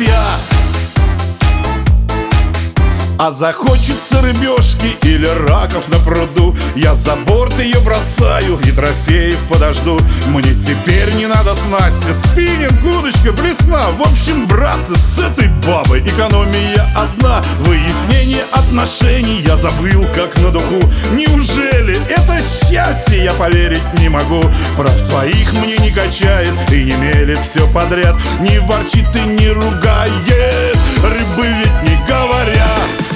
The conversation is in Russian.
братья. А захочется рыбешки или раков на пруду, я за борт ее бросаю и трофеев подожду. Мне теперь не надо снасти, спиннинг, удочка, блесна. В общем, братцы, с этой бабой экономия одна. Выяснение отношений я забыл как на духу. Неужели это счастье, я поверить не могу. Прав своих мне не качает и не мелет все подряд. Не ворчит и не ругает, рыбы ведь не говорят.